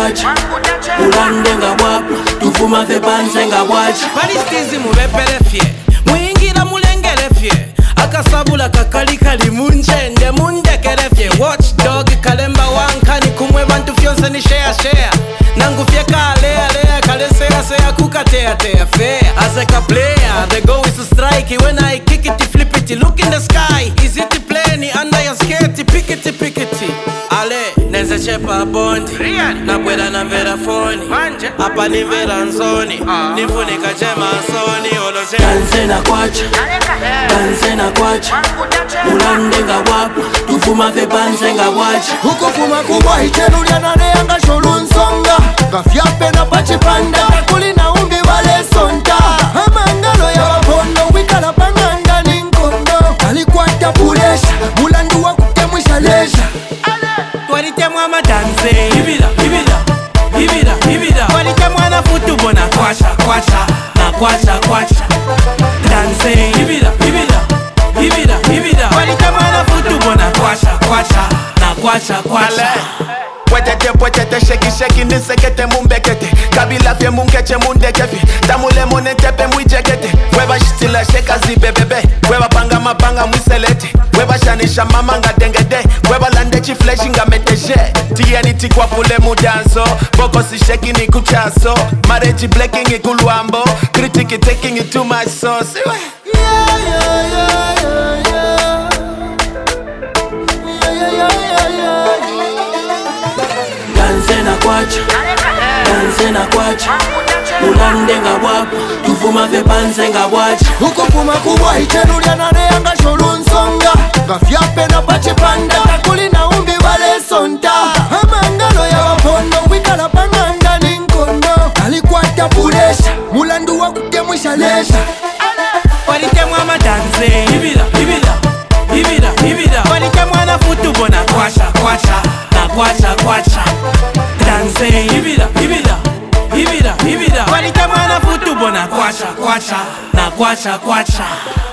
kwacha Mulande nga bwapa Tufuma fe panse nga bwacha Palistizi mubepele fye Muingira mulengele fye Akasabula kakalikali munjende mundekele fye Watchdog kalemba wankani kumwe bantu fyonse ni share Nangu fye kalea kale seya kukatea fair As a player the goal is to strike When I kick it flip it look in the sky Is it plane under your skate pickety Ale neze chepa bondi na kwela na vera phone Hapa ni vera nzoni Nifunika chema soni oloje Danse na kwacha Mulande nga bwapa Tufuma fe panse nga bwacha Huko fuma kubwa ichenu lianane yanga sholu nsonga Gafyape na pachipanda Kakuli na umbi wale sonta Amangalo ya wapondo Wikala panganda ni nkondo Alikwata pulesha Mulandu wa kukemwisha lesha Twalite mwana danse Hibida Twalite mwana futubo na kwacha Na kwacha Danse Hibida Twalite mwana futubo na kwacha Na kwacha Pwetete sheki nisekete mumbekete Kabila fye munkeche mundekefi Tamule monetepe mwijekete Weba shitila sheka zibebebe Weba panga mapanga mwiselete Weba shanisha mama nga dengede Weba lande chifleshi nga meteje Tieni tikwa pule mudanso Boko si sheki ni kuchaso Mareji bleking ikuluambo Kritiki taking it too much sauce Danse na kwacha Mulande nga bwapa Tufuma fe panse nga bwacha Huko fuma kubwa ichenu lianane yanga sholu nsonga Gafyape na pachipanda Kakuli na umbi wale sonta Amangalo ya wapondo Wikala panganda ni nkondo Alikwata pulesha Mulandu wa kukemwisha lesha Walite mwana danse Hibida Walite mwana futubo na kwacha Na kwacha Danse Hibida Walite mwana futubo na kwacha Na kwacha